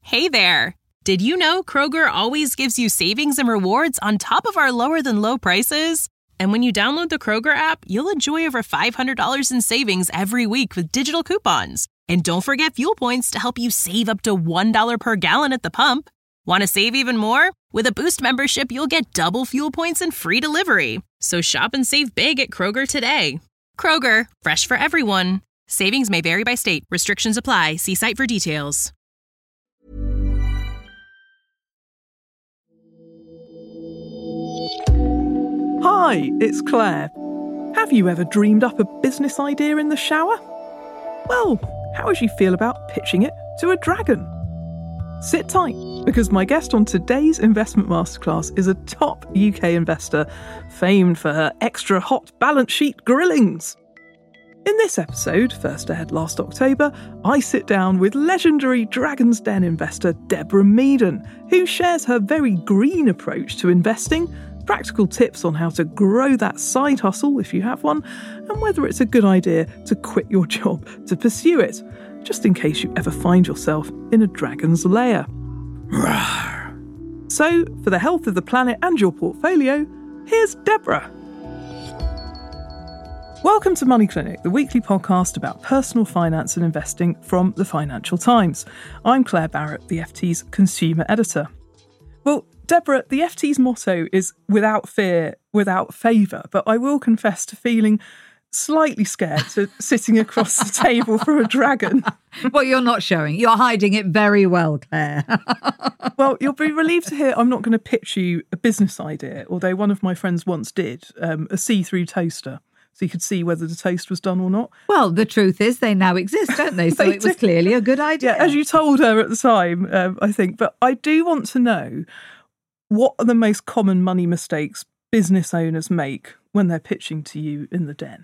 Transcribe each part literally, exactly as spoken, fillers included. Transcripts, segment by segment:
Hey there! Did you know Kroger always gives you savings and rewards on top of our lower-than-low prices? And when you download the Kroger app, you'll enjoy over five hundred dollars in savings every week with digital coupons. And don't forget fuel points to help you save up to one dollar per gallon at the pump. Want to save even more? With a Boost membership, you'll get double fuel points and free delivery. So shop and save big at Kroger today. Kroger, fresh for everyone. Savings may vary by state. Restrictions apply. See site for details. Hi, it's Claire. Have you ever dreamed up a business idea in the shower? Well, how would you feel about pitching it to a dragon? Sit tight, because my guest on today's Investment Masterclass is a top U K investor, famed for her extra hot balance sheet grillings. In this episode, first aired last October, I sit down with legendary Dragon's Den investor Deborah Meaden, who shares her very green approach to investing, practical tips on how to grow that side hustle if you have one, and whether it's a good idea to quit your job to pursue it, just in case you ever find yourself in a dragon's lair. So, for the health of the planet and your portfolio, here's Deborah. Welcome to Money Clinic, the weekly podcast about personal finance and investing from the Financial Times. I'm Claire Barrett, the F T's consumer editor. Well, Deborah, the F T's motto is without fear, without favour, but I will confess to feeling slightly scared to sitting across the table from a dragon. Well, you're not showing. You're hiding it very well, Claire. Well, you'll be relieved to hear I'm not going to pitch you a business idea, although one of my friends once did, um, a see-through toaster. So you could see whether the toast was done or not. Well, the truth is they now exist, don't they? So They it was do. clearly a good idea. Yeah, as you told her at the time, um, I think. But I do want to know, what are the most common money mistakes business owners make when they're pitching to you in the den?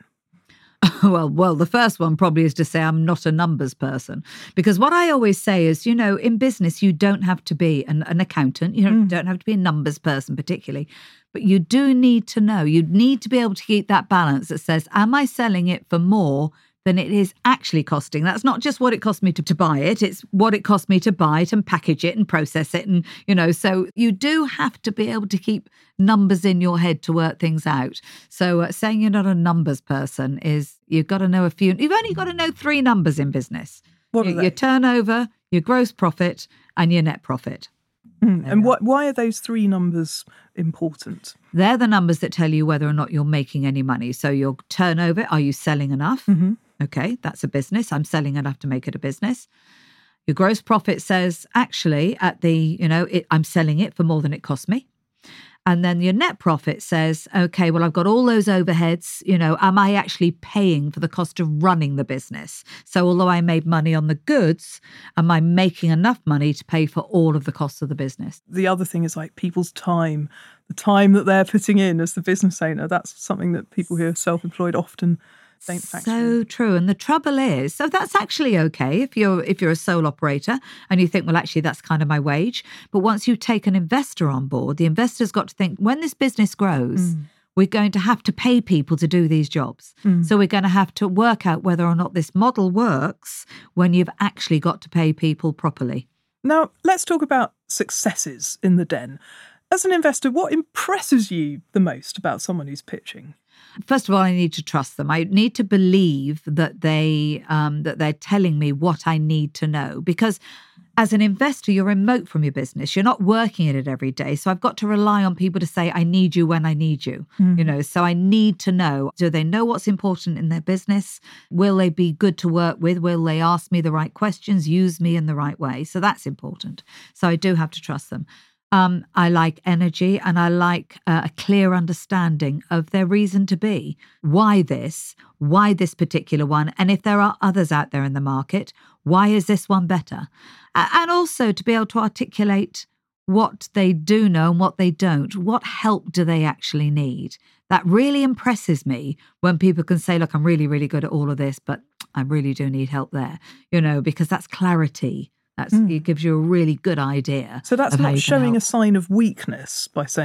Well, well, the first one probably is to say I'm not a numbers person. Because what I always say is, you know, in business, you don't have to be an, an accountant. You know, Mm. don't have to be a numbers person particularly. But you do need to know. You need to be able to keep that balance that says, am I selling it for more than it is actually costing? That's not just what it cost me to, to buy it. It's what it cost me to buy it and package it and process it. And, you know, so you do have to be able to keep numbers in your head to work things out. So uh, saying you're not a numbers person is you've got to know a few. You've only got to know three numbers in business. What are your, they? your turnover, your gross profit and your net profit. Mm. There And we what, why are those three numbers important? They're the numbers that tell you whether or not you're making any money. So your turnover, are you selling enough? Mm-hmm. Okay, that's a business. I'm selling enough to make it a business. Your gross profit says, actually, at the, you know, it, I'm selling it for more than it cost me. And then your net profit says, okay, well, I've got all those overheads, you know, am I actually paying for the cost of running the business? So although I made money on the goods, am I making enough money to pay for all of the costs of the business? The other thing is like people's time, the time that they're putting in as the business owner. That's something that people who are self-employed often don't factor in. So true. And the trouble is, so that's actually okay if you're if you're a sole operator and you think, well, actually, that's kind of my wage. But once you take an investor on board, the investor's got to think, when this business grows, Mm. we're going to have to pay people to do these jobs. Mm. So we're going to have to work out whether or not this model works when you've actually got to pay people properly. Now, let's talk about successes in the den. As an investor, what impresses you the most about someone who's pitching? First of all, I need to trust them. I need to believe that they um, that they're telling me what I need to know. Because as an investor, you're remote from your business. You're not working in it every day. So I've got to rely on people to say, I need you when I need you. Mm. You know, so I need to know, do they know what's important in their business? Will they be good to work with? Will they ask me the right questions, use me in the right way? So that's important. So I do have to trust them. Um, I like energy and I like uh, a clear understanding of their reason to be. Why this? Why this particular one? And if there are others out there in the market, why is this one better? A- and also to be able to articulate what they do know and what they don't. What help do they actually need? That really impresses me when people can say, look, I'm really, really good at all of this, but I really do need help there, you know, because that's clarity. That's, Mm. It gives you a really good idea. So that's of how not you can showing help. a sign of weakness by saying,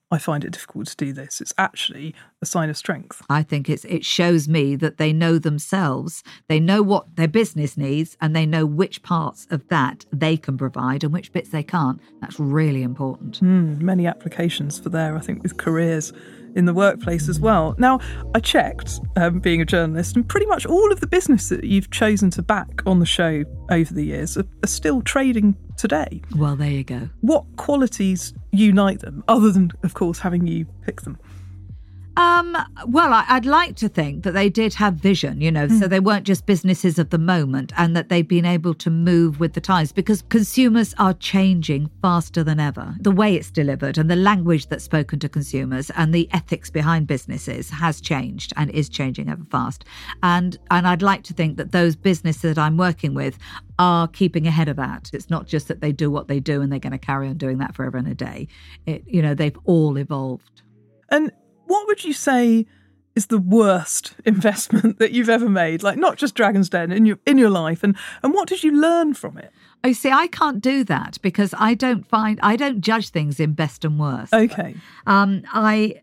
I find it difficult to do this. It's actually a sign of strength. I think it's it shows me that they know themselves, they know what their business needs, and they know which parts of that they can provide and which bits they can't. That's really important. Mm, many applications for there, I think, with careers in the workplace as well. Now, I checked, um, being a journalist, and pretty much all of the business that you've chosen to back on the show over the years are, are still trading today. Well, there you go. What qualities unite them, other than, of course, having you pick them? Um, well, I, I'd like to think that they did have vision, you know, mm. so they weren't just businesses of the moment, and that they've been able to move with the times, because consumers are changing faster than ever. The way it's delivered and the language that's spoken to consumers and the ethics behind businesses has changed and is changing ever fast. And and I'd like to think that those businesses that I'm working with are keeping ahead of that. It's not just that they do what they do and they're going to carry on doing that forever and a day. It, you know, they've all evolved. And what would you say is the worst investment that you've ever made? Like, not just Dragon's Den, in your in your life, and and what did you learn from it? Oh, see, I can't do that because I don't find I don't judge things in best and worst. Okay. Um, I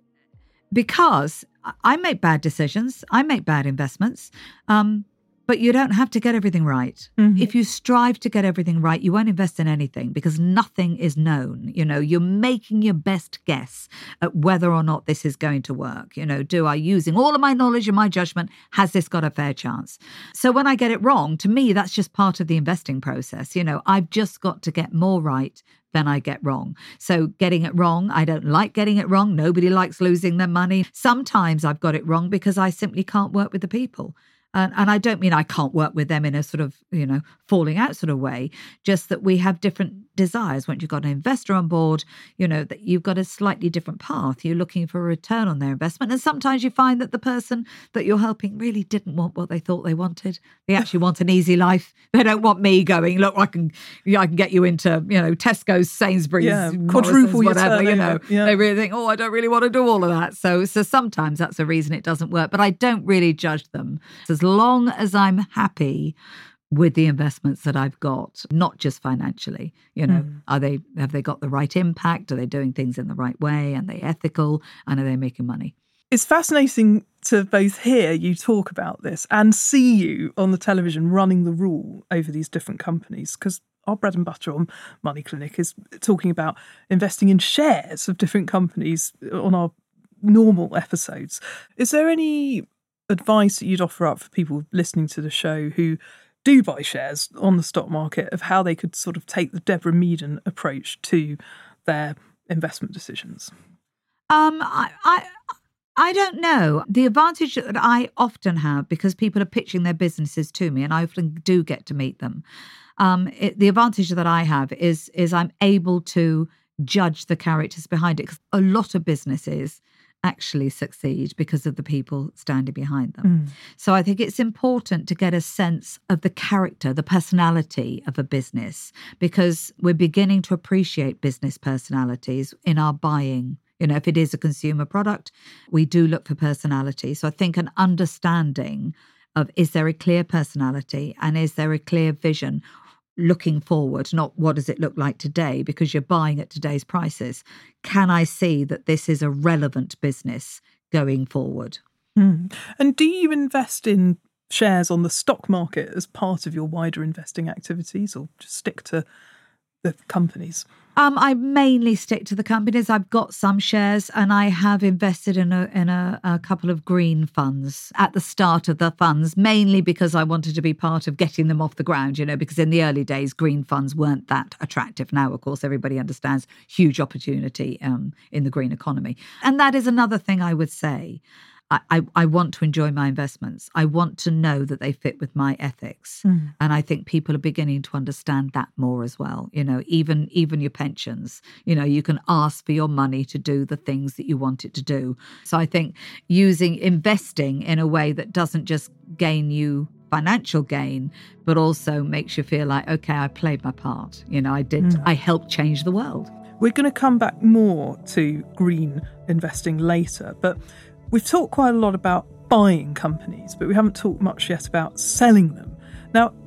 because I make bad decisions, I make bad investments. Um, But you don't have to get everything right. Mm-hmm. If you strive to get everything right, you won't invest in anything because nothing is known. You know, you're making your best guess at whether or not this is going to work. You know, do I, using all of my knowledge and my judgment, has this got a fair chance? So when I get it wrong, to me, that's just part of the investing process. You know, I've just got to get more right than I get wrong. So getting it wrong, I don't like getting it wrong. Nobody likes losing their money. Sometimes I've got it wrong because I simply can't work with the people. And, and I don't mean I can't work with them in a sort of, you know, falling out sort of way, just that we have different desires. Once you've got an investor on board, you know, that you've got a slightly different path. You're looking for a return on their investment. And sometimes you find that the person that you're helping really didn't want what they thought they wanted. They actually want an easy life. They don't want me going, look, I can yeah, I can get you into, you know, Tesco's, Sainsbury's, yeah, quadruple whatever, turn, you know. Yeah. They really think, oh, I don't really want to do all of that. So, so sometimes that's a reason it doesn't work. But I don't really judge them. As long as I'm happy with the investments that I've got, not just financially, you know, mm. are they, have they got the right impact? Are they doing things in the right way? Are they ethical? And are they making money? It's fascinating to both hear you talk about this and see you on the television running the rule over these different companies, because our bread and butter on Money Clinic is talking about investing in shares of different companies on our normal episodes. Is there any advice that you'd offer up for people listening to the show who do buy shares on the stock market of how they could sort of take the Deborah Meaden approach to their investment decisions? Um, I, I, I don't know. The advantage that I often have, because people are pitching their businesses to me, and I often do get to meet them. Um, it, the advantage that I have is is I'm able to judge the characters behind it, because a lot of businesses actually succeed because of the people standing behind them. Mm. So I think it's important to get a sense of the character, the personality of a business, because we're beginning to appreciate business personalities in our buying. You know, if it is a consumer product, we do look for personality. So I think an understanding of, is there a clear personality and is there a clear vision looking forward, not what does it look like today, because you're buying at today's prices. Can I see that this is a relevant business going forward? Mm. And do you invest in shares on the stock market as part of your wider investing activities, or just stick to the companies? Um, I mainly stick to the companies. I've got some shares, and I have invested in a in a, a couple of green funds at the start of the funds, mainly because I wanted to be part of getting them off the ground, you know, because in the early days, green funds weren't that attractive. Now, of course, everybody understands huge opportunity um, in the green economy. And that is another thing I would say. I, I, I want to enjoy my investments. I want to know that they fit with my ethics. Mm. And I think people are beginning to understand that more as well. You know, even even your pensions, you know, you can ask for your money to do the things that you want it to do. So I think using investing in a way that doesn't just gain you financial gain, but also makes you feel like, okay, I played my part. You know, I did, mm. I helped change the world. We're going to come back more to green investing later, but we've talked quite a lot about buying companies, but we haven't talked much yet about selling them. Now,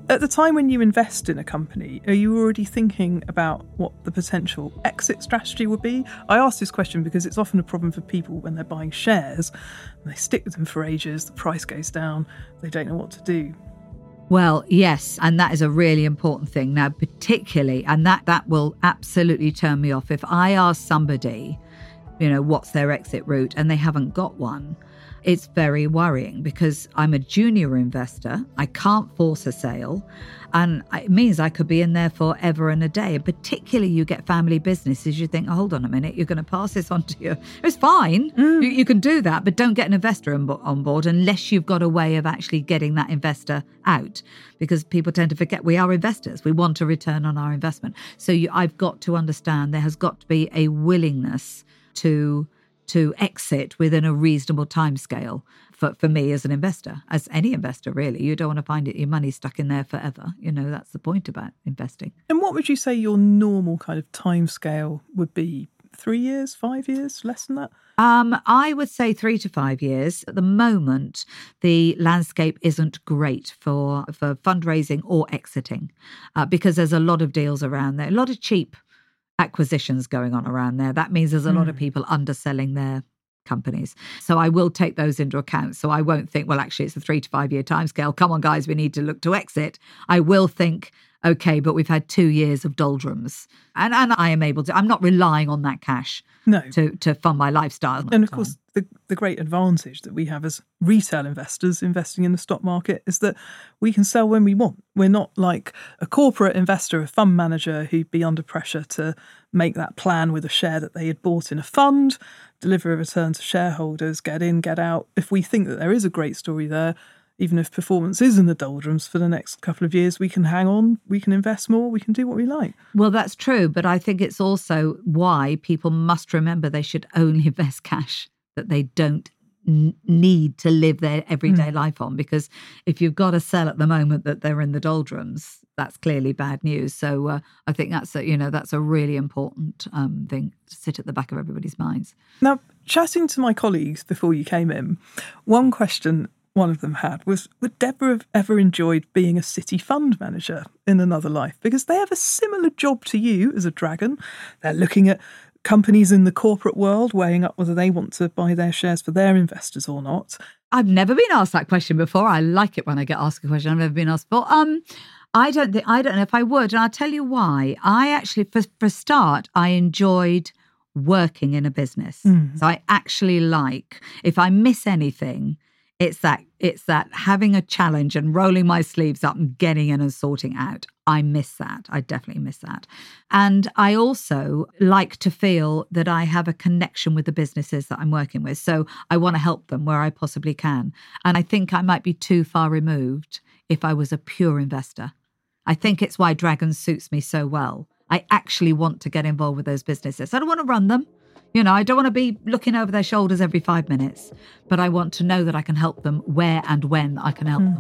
At the time when you invest in a company, are you already thinking about what the potential exit strategy would be? I ask this question because it's often a problem for people when they're buying shares. They stick with them for ages, the price goes down, they don't know what to do. Well, yes, and that is a really important thing. Now, particularly, and that, that will absolutely turn me off. If I ask somebody, you know, what's their exit route and they haven't got one, it's very worrying because I'm a junior investor. I can't force a sale. And it means I could be in there forever and a day. And particularly you get family businesses, you think, oh, hold on a minute, you're going to pass this on to you. It's fine. Mm. You, you can do that, but don't get an investor on, on board unless you've got a way of actually getting that investor out. Because people tend to forget we are investors. We want a return on our investment. So you, I've got to understand there has got to be a willingness to to exit within a reasonable timescale for, for me as an investor, as any investor, really. You don't want to find it, your money stuck in there forever. You know, that's the point about investing. And what would you say your normal kind of timescale would be? Three years, five years, less than that? Um, I would say three to five years. At the moment, the landscape isn't great for, for fundraising or exiting uh, because there's a lot of deals around there, a lot of cheap acquisitions going on around there. That means there's a mm. lot of people underselling their companies. So I will take those into account. So I won't think, well, actually, it's a three to five year timescale. Come on, guys, we need to look to exit. I will think, okay, but we've had two years of doldrums. And and I am able to, I'm not relying on that cash no. to, to fund my lifestyle. And of course, the, the great advantage that we have as retail investors investing in the stock market is that we can sell when we want. We're not like a corporate investor, a fund manager who'd be under pressure to make that plan with a share that they had bought in a fund, deliver a return to shareholders, get in, get out. If we think that there is a great story there, even if performance is in the doldrums for the next couple of years, we can hang on, we can invest more, we can do what we like. Well, that's true. But I think it's also why people must remember they should only invest cash that they don't n- need to live their everyday mm. life on. Because if you've got to sell at the moment that they're in the doldrums, that's clearly bad news. So uh, I think that's a, you know, that's a really important um, thing to sit at the back of everybody's minds. Now, chatting to my colleagues before you came in, one question one of them had was, would Deborah have ever enjoyed being a city fund manager in another life? Because they have a similar job to you as a dragon. They're looking at companies in the corporate world, weighing up whether they want to buy their shares for their investors or not. I've never been asked that question before. I like it when I get asked a question I've never been asked before. Um, I don't think, I don't know if I would, and I'll tell you why. I actually, for, for a start, I enjoyed working in a business. Mm. So I actually like, if I miss anything, It's that it's that having a challenge and rolling my sleeves up and getting in and sorting out. I miss that. I definitely miss that. And I also like to feel that I have a connection with the businesses that I'm working with. So I want to help them where I possibly can. And I think I might be too far removed if I was a pure investor. I think it's why Dragon suits me so well. I actually want to get involved with those businesses. I don't want to run them. You know, I don't want to be looking over their shoulders every five minutes, but I want to know that I can help them where and when I can help mm.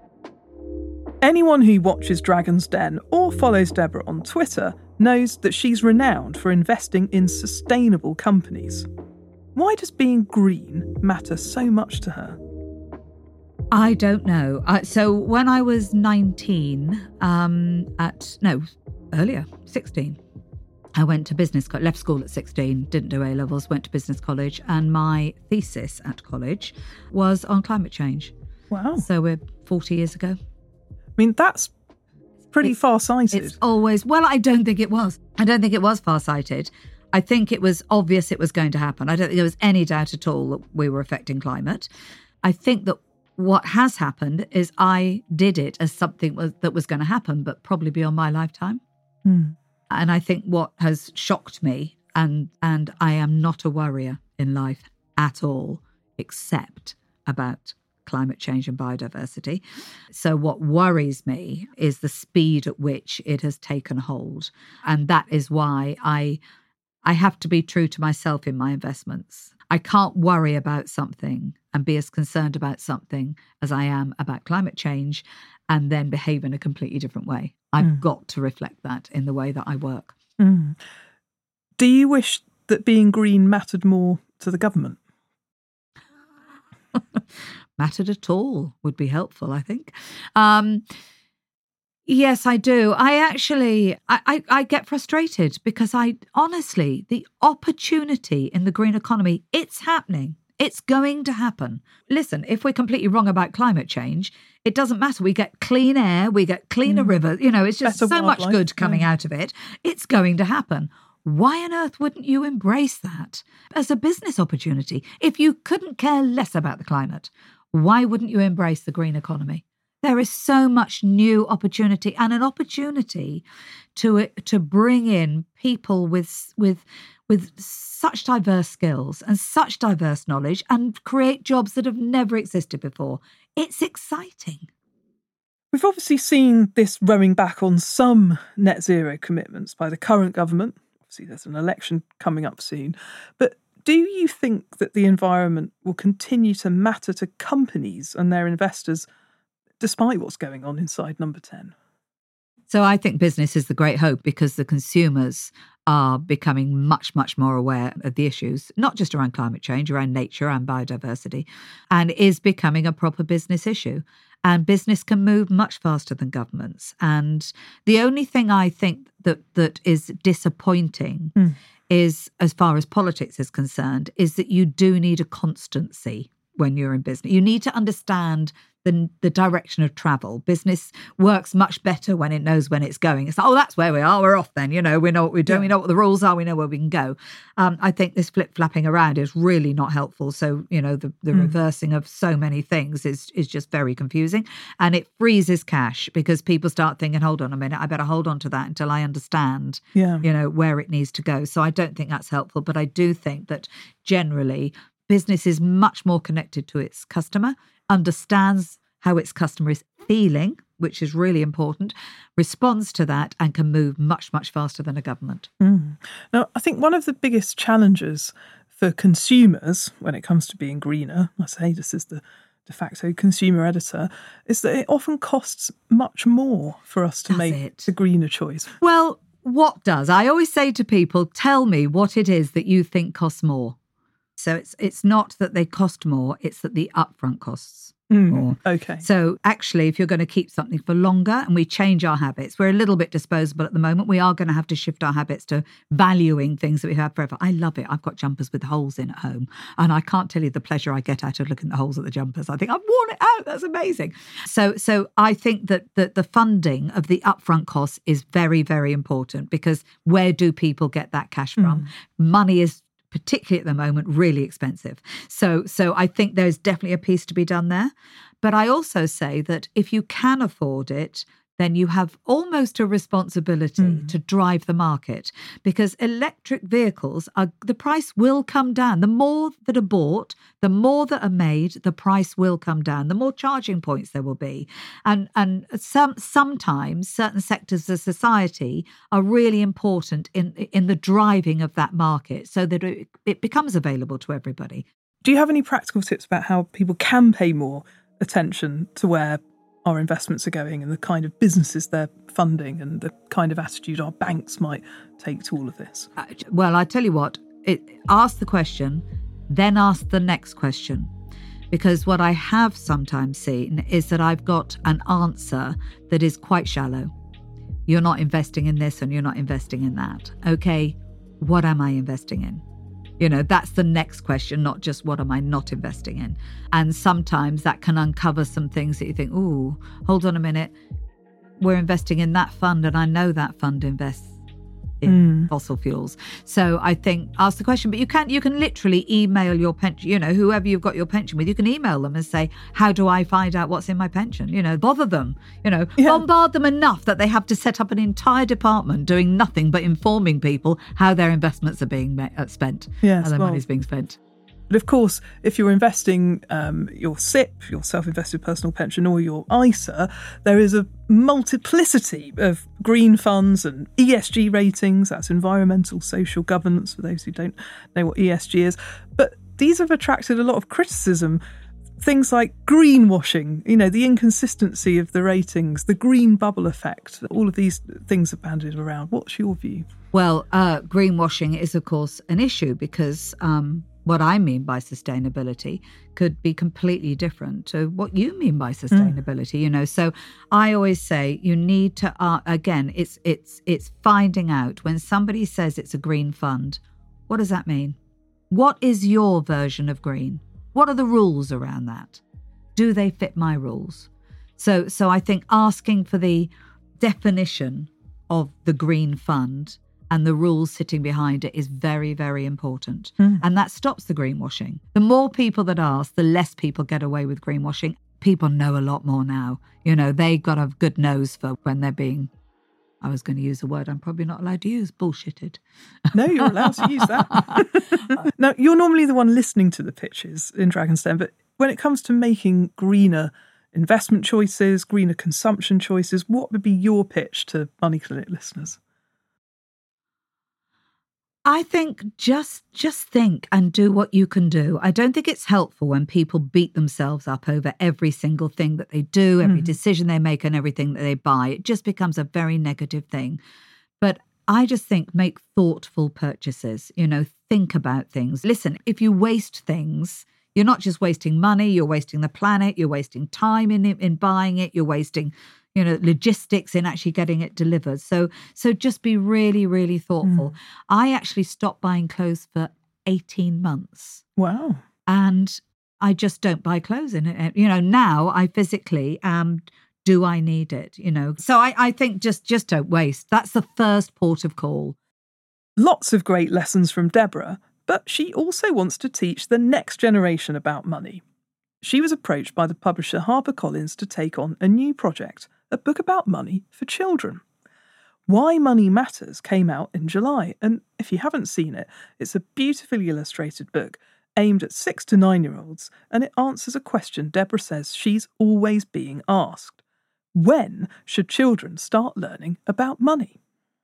them. Anyone who watches Dragon's Den or follows Deborah on Twitter knows that she's renowned for investing in sustainable companies. Why does being green matter so much to her? I don't know. Uh, so when I was nineteen, um, at, no, earlier, sixteen, I went to business, co- left school at sixteen, didn't do A-levels, went to business college, and my thesis at college was on climate change. Wow. So we're forty years ago. I mean, that's pretty it's, far-sighted. It's always, well, I don't think it was. I don't think it was far-sighted. I think it was obvious it was going to happen. I don't think there was any doubt at all that we were affecting climate. I think that what has happened is I did it as something was, that was going to happen, but probably beyond my lifetime. Hmm. And I think what has shocked me, and and I am not a worrier in life at all, except about climate change and biodiversity. So what worries me is the speed at which it has taken hold. And that is why I I have to be true to myself in my investments. I can't worry about something and be as concerned about something as I am about climate change and then behave in a completely different way. I've mm. got to reflect that in the way that I work. Mm. Do you wish that being green mattered more to the government? Mattered at all would be helpful, I think. Um, Yes, I do. I actually, I, I, I get frustrated because I honestly, the opportunity in the green economy, it's happening. It's going to happen. Listen, if we're completely wrong about climate change, it doesn't matter. We get clean air, we get cleaner mm. rivers. You know, it's just Better so wildlife. much good coming yeah. out of it. It's going to happen. Why on earth wouldn't you embrace that as a business opportunity? If you couldn't care less about the climate, why wouldn't you embrace the green economy? There is so much new opportunity and an opportunity to to bring in people with with with such diverse skills and such diverse knowledge and create jobs that have never existed before. It's exciting. We've obviously seen this rowing back on some net zero commitments by the current government. Obviously, there's an election coming up soon. But do you think that the environment will continue to matter to companies and their investors despite what's going on inside Number ten? So I think business is the great hope because the consumers are becoming much, much more aware of the issues, not just around climate change, around nature and biodiversity, and is becoming a proper business issue. And business can move much faster than governments. And the only thing I think that that is disappointing mm. is, as far as politics is concerned, is that you do need a constancy when you're in business. You need to understand the, the direction of travel. Business works much better when it knows when it's going. It's like, oh, that's where we are. We're off then. You know, we know what we're doing. Yeah. We know what the rules are. We know where we can go. Um, I think this flip-flapping around is really not helpful. So, you know, the, the mm. reversing of so many things is, is just very confusing. And it freezes cash because people start thinking, hold on a minute, I better hold on to that until I understand, yeah. you know, where it needs to go. So I don't think that's helpful. But I do think that generally business is much more connected to its customer, understands how its customer is feeling, which is really important, responds to that and can move much, much faster than a government. Mm. Now, I think one of the biggest challenges for consumers when it comes to being greener, I say this is the de facto consumer editor, is that it often costs much more for us to Does make it? the greener choice. Well, what does? I always say to people, tell me what it is that you think costs more. So it's it's not that they cost more, it's that the upfront costs mm, more. Okay. So actually, if you're going to keep something for longer and we change our habits, we're a little bit disposable at the moment. We are going to have to shift our habits to valuing things that we've had forever. I love it. I've got jumpers with holes in at home. And I can't tell you the pleasure I get out of looking at the holes at the jumpers. I think I've worn it out. That's amazing. So so I think that, that the funding of the upfront costs is very, very important because where do people get that cash from? Mm. Money is, particularly at the moment, really expensive. So so I think there's definitely a piece to be done there. But I also say that if you can afford it, then you have almost a responsibility mm. to drive the market because electric vehicles, are the price will come down. The more that are bought, the more that are made, the price will come down. The more charging points there will be. And and some sometimes certain sectors of society are really important in, in the driving of that market so that it, it becomes available to everybody. Do you have any practical tips about how people can pay more attention to where our investments are going and the kind of businesses they're funding and the kind of attitude our banks might take to all of this? Uh, well, I tell you what, it, ask the question, then ask the next question. Because what I have sometimes seen is that I've got an answer that is quite shallow. You're not investing in this and you're not investing in that. Okay, what am I investing in? You know, that's the next question, not just what am I not investing in? And sometimes that can uncover some things that you think, ooh, hold on a minute. We're investing in that fund and I know that fund invests in mm. fossil fuels. So I think ask the question, but you can you can literally email your pension, you know, whoever you've got your pension with, you can email them and say, how do I find out what's in my pension? You know, bother them, you know, yeah. bombard them enough that they have to set up an entire department doing nothing but informing people how their investments are being uh, spent, yes, how their well. money's being spent. But of course, if you're investing um, your S I P, your self-invested personal pension, or your I S A, there is a multiplicity of green funds and E S G ratings. That's environmental, social governance, for those who don't know what E S G is. But these have attracted a lot of criticism. Things like greenwashing, you know, the inconsistency of the ratings, the green bubble effect, all of these things are bandied around. What's your view? Well, uh, greenwashing is, of course, an issue because... Um, what I mean by sustainability could be completely different to what you mean by sustainability, mm. you know. So I always say you need to, uh, again, it's it's it's finding out when somebody says it's a green fund, what does that mean? What is your version of green? What are the rules around that? Do they fit my rules? So so I think asking for the definition of the green fund and the rules sitting behind it is very, very important. Mm. And that stops the greenwashing. The more people that ask, the less people get away with greenwashing. People know a lot more now. You know, they got a good nose for when they're being, I was going to use a word I'm probably not allowed to use, bullshitted. No, you're allowed to use that. Now, you're normally the one listening to the pitches in Dragon's Den, but when it comes to making greener investment choices, greener consumption choices, what would be your pitch to Money Clinic listeners? I think just just think and do what you can do. I don't think it's helpful when people beat themselves up over every single thing that they do, every mm. decision they make and everything that they buy. It just becomes a very negative thing. But I just think make thoughtful purchases, you know, think about things. Listen, if you waste things, you're not just wasting money, you're wasting the planet, you're wasting time in in buying it, you're wasting, you know, logistics in actually getting it delivered. So so just be really, really thoughtful. Mm. I actually stopped buying clothes for eighteen months. Wow. And I just don't buy clothes in it. You know, now I physically am, do I need it? You know, so I, I think just, just don't waste. That's the first port of call. Lots of great lessons from Deborah, but she also wants to teach the next generation about money. She was approached by the publisher HarperCollins to take on a new project, a book about money for children. Why Money Matters came out in July, and if you haven't seen it, it's a beautifully illustrated book aimed at six to nine-year-olds, and it answers a question Deborah says she's always being asked. When should children start learning about money?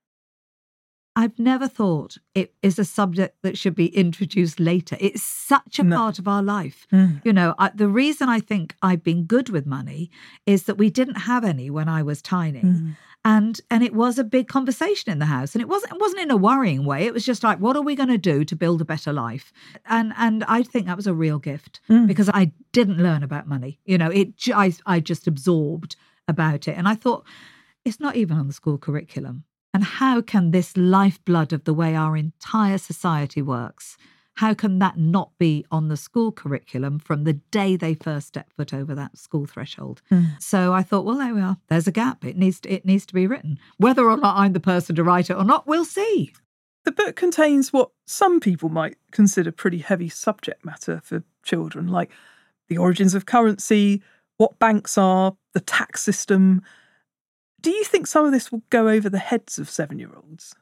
I've never thought it is a subject that should be introduced later. It's such a no. part of our life. Mm. You know, I, the reason I think I've been good with money is that we didn't have any when I was tiny. Mm. And and it was a big conversation in the house. And it wasn't it wasn't in a worrying way. It was just like, what are we going to do to build a better life? And and I think that was a real gift mm. because I didn't learn about money. You know, it I, I just absorbed about it. And I thought, it's not even on the school curriculum. And how can this lifeblood of the way our entire society works, how can that not be on the school curriculum from the day they first step foot over that school threshold? Mm. So I thought, well, there we are. There's a gap. It needs to, it needs to be written. Whether or not I'm the person to write it or not, we'll see. The book contains what some people might consider pretty heavy subject matter for children, like the origins of currency, what banks are, the tax system. Do you think some of this will go over the heads of seven-year-olds?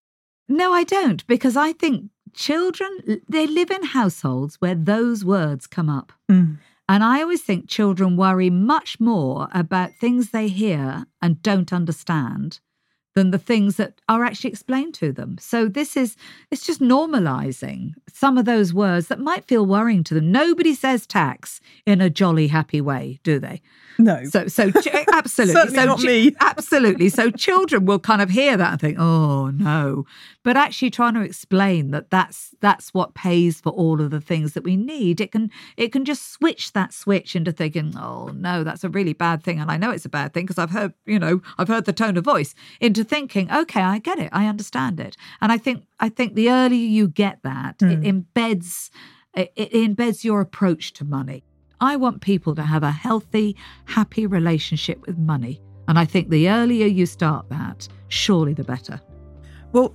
No, I don't, because I think children, they live in households where those words come up. Mm. And I always think children worry much more about things they hear and don't understand than the things that are actually explained to them. So this is, it's just normalising some of those words that might feel worrying to them. Nobody says tax in a jolly, happy way, do they? No. So, so absolutely. Certainly so, not me. Absolutely. So children will kind of hear that and think, oh, no. But actually trying to explain that that's that's what pays for all of the things that we need, it can it can just switch that switch into thinking, oh, no, that's a really bad thing. And I know it's a bad thing because I've heard, you know, I've heard the tone of voice, into thinking, okay, I get it. I understand it. And I think I think the earlier you get that, mm. it embeds it, it embeds your approach to money. I want people to have a healthy, happy relationship with money. And I think the earlier you start that, surely the better. Well,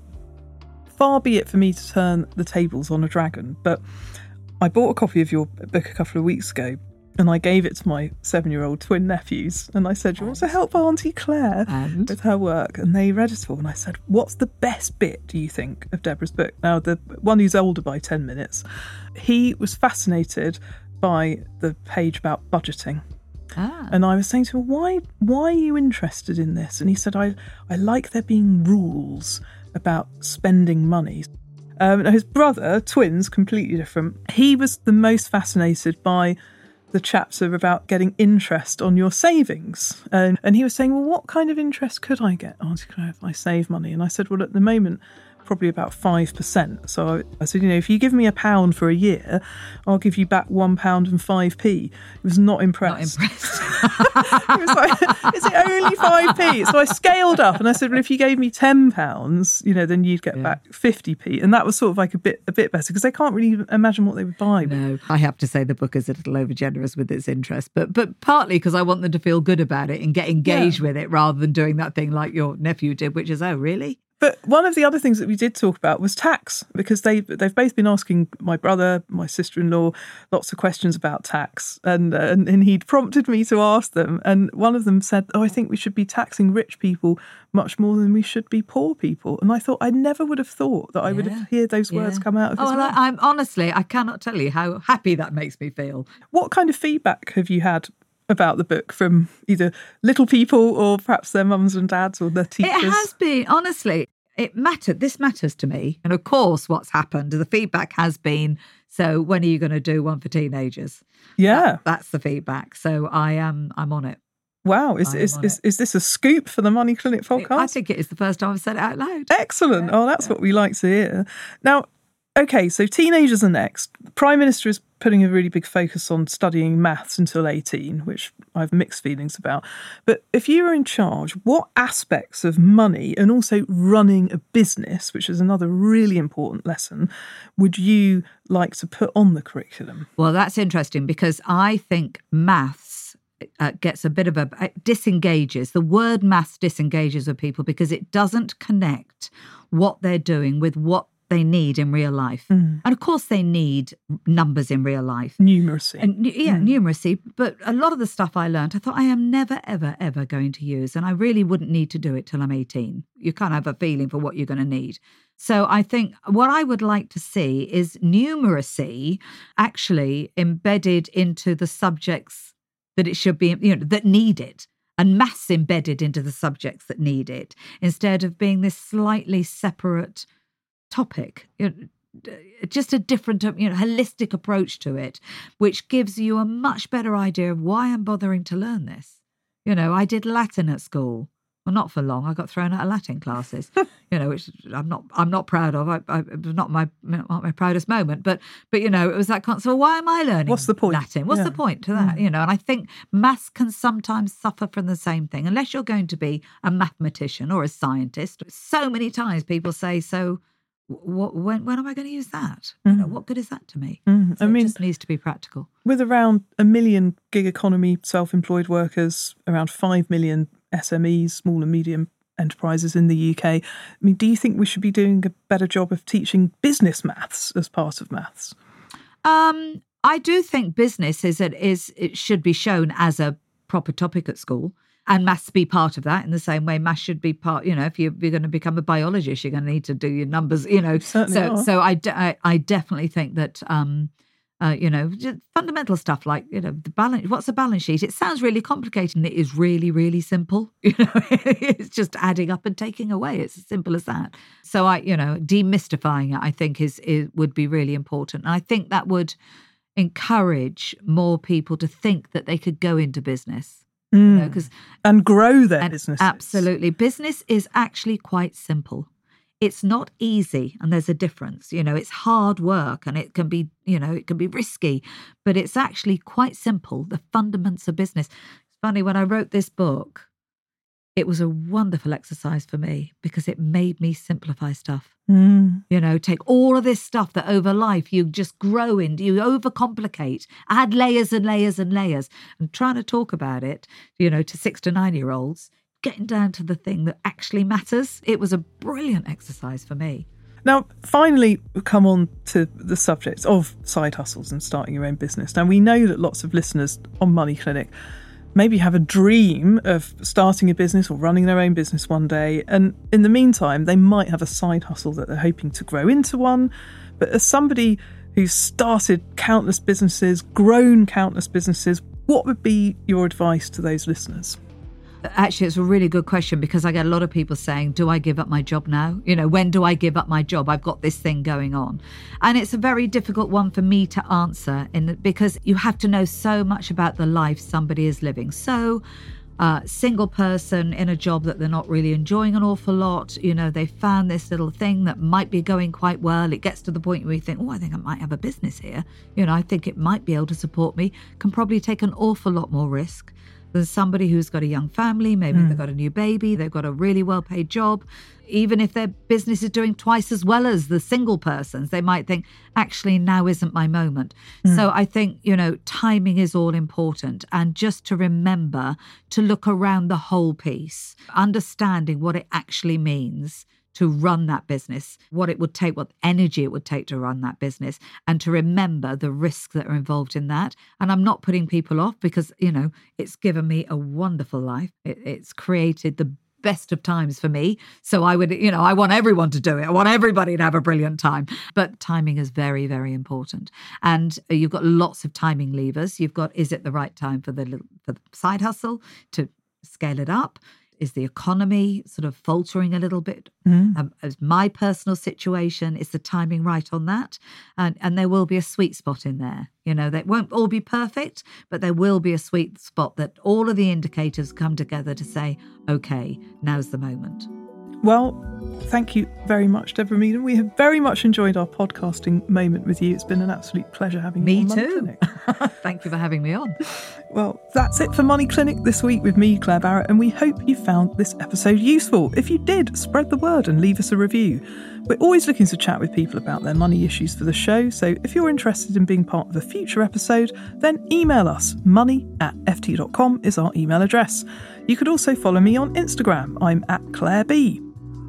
far be it for me to turn the tables on a dragon, but I bought a copy of your book a couple of weeks ago and I gave it to my seven-year-old twin nephews and I said, do you want to help Auntie Claire and? with her work? And they read it all and I said, what's the best bit, do you think, of Deborah's book? Now, the one who's older by ten minutes, he was fascinated by the page about budgeting. Ah. And I was saying to him, why why are you interested in this? And he said, I, I like there being rules about spending money. Um, his brother, twins, completely different. He was the most fascinated by the chapter about getting interest on your savings. And, and he was saying, well, what kind of interest could I get, Auntie Claire, if I save money? And I said, well, at the moment, probably about five percent. So I, I said, you know, if you give me a pound for a year, I'll give you back one pound and five p. He was not impressed. Not impressed. He was like, is it only five p? So I scaled up and I said, well, if you gave me ten pounds, you know, then you'd get yeah. back fifty p. And that was sort of like a bit a bit better because they can't really imagine what they would buy. No, I have to say the book is a little over generous with its interest, but but partly because I want them to feel good about it and get engaged yeah. with it rather than doing that thing like your nephew did, which is, oh, really? But one of the other things that we did talk about was tax, because they, they've both been asking my brother, my sister-in-law, lots of questions about tax. And, uh, and and he'd prompted me to ask them. And one of them said, oh, I think we should be taxing rich people much more than we should be poor people. And I thought, I never would have thought that I yeah. would have heard those words yeah. come out of his oh, mouth. I'm honestly, I cannot tell you how happy that makes me feel. What kind of feedback have you had about the book from either little people or perhaps their mums and dads or their teachers? It has been, honestly, it mattered. This matters to me. And of course, what's happened, the feedback has been, so when are you going to do one for teenagers? Yeah. That, that's the feedback. So I am, I'm on it. Wow. Is is, is, is this a scoop for the Money Clinic podcast? I think it is the first time I've said it out loud. Excellent. Yeah. Oh, that's yeah. what we like to hear. Now, okay, so teenagers are next. Prime Minister is putting a really big focus on studying maths until eighteen, which I have mixed feelings about. But if you were in charge, what aspects of money and also running a business, which is another really important lesson, would you like to put on the curriculum? Well, that's interesting because I think maths uh, gets a bit of a, it disengages. The word maths disengages with people because it doesn't connect what they're doing with what they need in real life. Mm. And of course they need numbers in real life. Numeracy. And, yeah, mm. numeracy. But a lot of the stuff I learned, I thought I am never, ever, ever going to use. And I really wouldn't need to do it till I'm eighteen. You can't have a feeling for what you're going to need. So I think what I would like to see is numeracy actually embedded into the subjects that it should be, you know, that need it. And maths embedded into the subjects that need it, instead of being this slightly separate topic, you know, just a different, you know, holistic approach to it, which gives you a much better idea of why I'm bothering to learn this. You know, I did Latin at school. Well, not for long. I got thrown out of Latin classes, you know, which I'm not, I'm not proud of. I, I, it was not my, not my proudest moment, but, but, you know, it was that constant, well, why am I learning What's the point? Latin? What's yeah. the point to that? Mm. You know, and I think maths can sometimes suffer from the same thing, unless you're going to be a mathematician or a scientist. So many times people say, so What, when when am I going to use that? Mm. You know, what good is that to me? Mm. So I mean, it just needs to be practical. With around a million gig economy self-employed workers, around five million S M Es, small and medium enterprises in the U K, I mean, do you think we should be doing a better job of teaching business maths as part of maths? Um, I do think business is it is it should be shown as a proper topic at school. And maths be part of that in the same way maths should be part, you know, if you're, you're going to become a biologist, you're going to need to do your numbers, you know. Certainly so are. so I, de- I, I definitely think that, um, uh, you know, just fundamental stuff like, you know, the balance, what's a balance sheet? It sounds really complicated and it is really, really simple. You know, it's just adding up and taking away. It's as simple as that. So I, you know, demystifying it, I think is, is would be really important. And I think that would encourage more people to think that they could go into business. Mm. You know, 'cause, and grow their and businesses. Absolutely. Business is actually quite simple. It's not easy, and there's a difference. You know, it's hard work and it can be, you know, it can be risky, but it's actually quite simple, the fundamentals of business. It's funny, when I wrote this book, it was a wonderful exercise for me because it made me simplify stuff. Mm. You know, take all of this stuff that over life you just grow into, you overcomplicate, add layers and layers and layers, and trying to talk about it, you know, to six to nine year olds, getting down to the thing that actually matters. It was a brilliant exercise for me. Now, finally, we'll come on to the subject of side hustles and starting your own business. Now, we know that lots of listeners on Money Clinic maybe have a dream of starting a business or running their own business one day. And in the meantime, they might have a side hustle that they're hoping to grow into one. But as somebody who's started countless businesses, grown countless businesses, what would be your advice to those listeners? Actually, it's a really good question because I get a lot of people saying, do I give up my job now? You know, when do I give up my job? I've got this thing going on. And it's a very difficult one for me to answer in because you have to know so much about the life somebody is living. So uh, single person in a job that they're not really enjoying an awful lot. You know, they found this little thing that might be going quite well. It gets to the point where you think, oh, I think I might have a business here. You know, I think it might be able to support me. Can probably take an awful lot more risk than somebody who's got a young family. Maybe mm. they've got a new baby. They've got a really well-paid job. Even if their business is doing twice as well as the single person's, they might think, actually, now isn't my moment. Mm. So I think, you know, timing is all important. And just to remember to look around the whole piece, understanding what it actually means to run that business, what it would take, what energy it would take to run that business, and to remember the risks that are involved in that. And I'm not putting people off because, you know, it's given me a wonderful life. It, it's created the best of times for me. So I would, you know, I want everyone to do it. I want everybody to have a brilliant time. But timing is very, very important. And you've got lots of timing levers. You've got, is it the right time for the little, for the side hustle to scale it up? Is the economy sort of faltering a little bit? Mm. Um, as my personal situation, is the timing right on that? And and there will be a sweet spot in there. You know, they won't all be perfect, but there will be a sweet spot that all of the indicators come together to say, okay, now's the moment. Well, thank you very much, Deborah Meaden. We have very much enjoyed our podcasting moment with you. It's been an absolute pleasure having me you on too. Money Clinic. Thank you for having me on. Well, that's it for Money Clinic this week with me, Claire Barrett, and we hope you found this episode useful. If you did, spread the word and leave us a review. We're always looking to chat with people about their money issues for the show, so if you're interested in being part of a future episode, then email us. money at f t dot com is our email address. You could also follow me on Instagram. I'm at Claire B.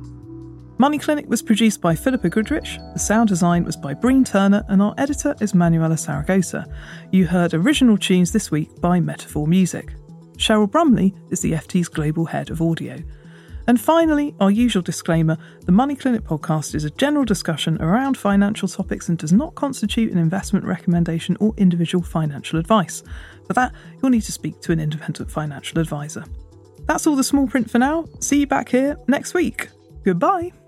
Money Clinic was produced by Philippa Goodrich, the sound design was by Breen Turner, and our editor is Manuela Saragosa. You heard original tunes this week by Metaphor Music. Cheryl Brumley is the F T's Global Head of Audio. And finally, our usual disclaimer, the Money Clinic podcast is a general discussion around financial topics and does not constitute an investment recommendation or individual financial advice. For that, you'll need to speak to an independent financial advisor. That's all the small print for now. See you back here next week. Goodbye.